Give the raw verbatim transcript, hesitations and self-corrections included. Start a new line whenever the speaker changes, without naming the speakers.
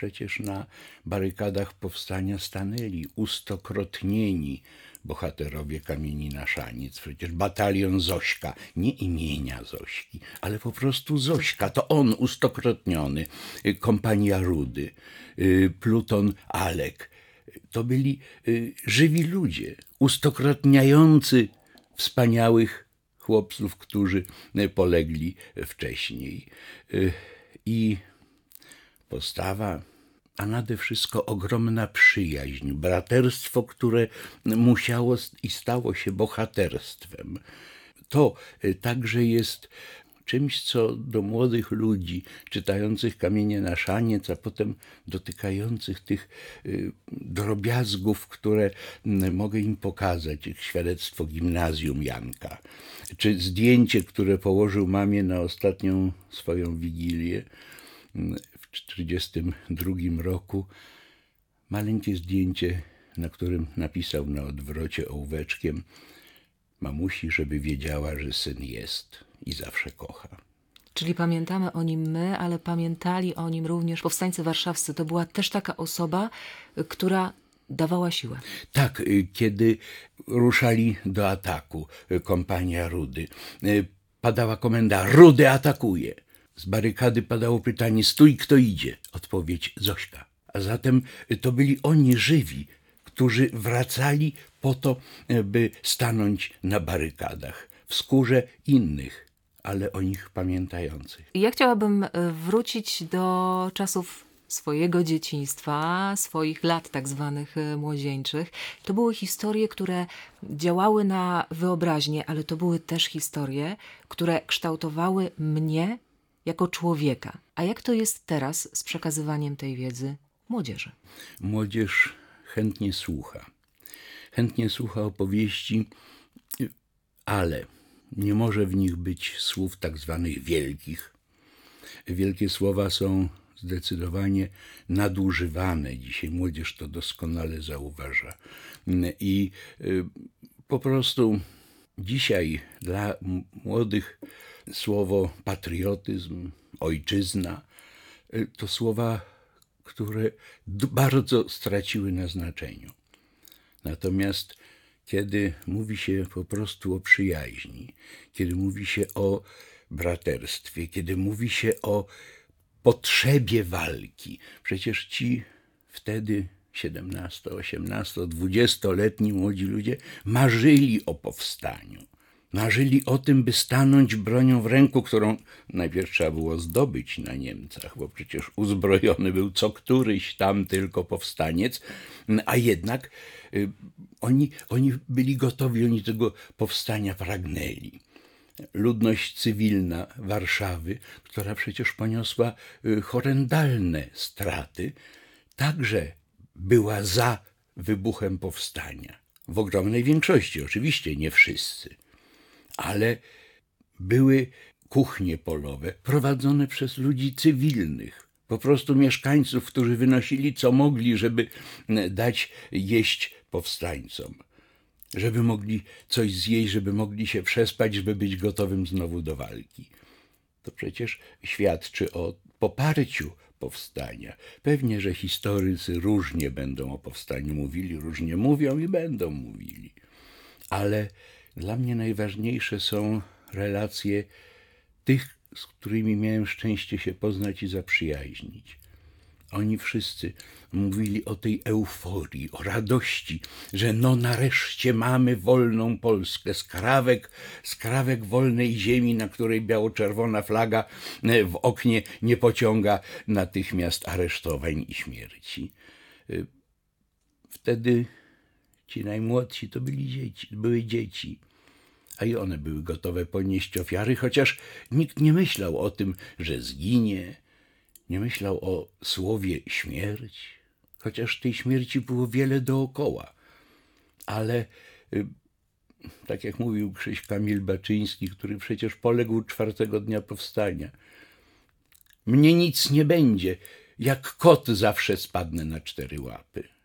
przecież na barykadach powstania stanęli ustokrotnieni bohaterowie Kamieni na Szaniec. Przecież batalion Zośka, nie imienia Zośki, ale po prostu Zośka, to on ustokrotniony, kompania Rudy, pluton Alek. To byli żywi ludzie, ustokrotniający wspaniałych chłopców, którzy polegli wcześniej. I postawa, a nade wszystko ogromna przyjaźń, braterstwo, które musiało i stało się bohaterstwem. To także jest czymś, co do młodych ludzi czytających Kamienie na Szaniec, a potem dotykających tych drobiazgów, które mogę im pokazać, jak świadectwo gimnazjum Janka, czy zdjęcie, które położył mamie na ostatnią swoją wigilię w czterdziestym drugim roku. Maleńkie zdjęcie, na którym napisał na odwrocie ołóweczkiem: mamusi, żeby wiedziała, że syn jest i zawsze kocha.
Czyli pamiętamy o nim my, ale pamiętali o nim również powstańcy warszawscy. To była też taka osoba, która dawała siłę.
Tak, kiedy ruszali do ataku kompania Rudy, padała komenda: Rudy atakuje. Z barykady padało pytanie: stój, kto idzie? Odpowiedź: Zośka. A zatem to byli oni żywi, którzy wracali po to, by stanąć na barykadach w skórze innych, ale o nich pamiętających.
Ja chciałabym wrócić do czasów swojego dzieciństwa, swoich lat tak zwanych młodzieńczych. To były historie, które działały na wyobraźnię, ale to były też historie, które kształtowały mnie jako człowieka. A jak to jest teraz z przekazywaniem tej wiedzy młodzieży?
Młodzież chętnie słucha. Chętnie słucha opowieści, ale nie może w nich być słów tak zwanych wielkich. Wielkie słowa są zdecydowanie nadużywane. Dzisiaj młodzież to doskonale zauważa. I po prostu dzisiaj dla młodych słowo patriotyzm, ojczyzna to słowa, które bardzo straciły na znaczeniu. Natomiast kiedy mówi się po prostu o przyjaźni, kiedy mówi się o braterstwie, kiedy mówi się o potrzebie walki, przecież ci wtedy siedemnasto-, osiemnasto-, dwudziestoletni młodzi ludzie marzyli o powstaniu. Marzyli o tym, by stanąć bronią w ręku, którą najpierw trzeba było zdobyć na Niemcach, bo przecież uzbrojony był co któryś tam tylko powstaniec, a jednak y, oni, oni byli gotowi, oni tego powstania pragnęli. Ludność cywilna Warszawy, która przecież poniosła y, horrendalne straty, także była za wybuchem powstania. W ogromnej większości, oczywiście nie wszyscy. Ale były kuchnie polowe prowadzone przez ludzi cywilnych, po prostu mieszkańców, którzy wynosili co mogli, żeby dać jeść powstańcom, żeby mogli coś zjeść, żeby mogli się przespać, żeby być gotowym znowu do walki. To przecież świadczy o poparciu powstania. Pewnie, że historycy różnie będą o powstaniu mówili, różnie mówią i będą mówili, ale dla mnie najważniejsze są relacje tych, z którymi miałem szczęście się poznać i zaprzyjaźnić. Oni wszyscy mówili o tej euforii, o radości, że no nareszcie mamy wolną Polskę, skrawek, skrawek wolnej ziemi, na której biało-czerwona flaga w oknie nie pociąga natychmiast aresztowań i śmierci. Wtedy ci najmłodsi to byli dzieci, były dzieci, a i one były gotowe ponieść ofiary, chociaż nikt nie myślał o tym, że zginie, nie myślał o słowie śmierć, chociaż tej śmierci było wiele dookoła. Ale tak jak mówił Krzyś Kamil Baczyński, który przecież poległ czwartego dnia powstania: mnie nic nie będzie, jak kot zawsze spadnę na cztery łapy.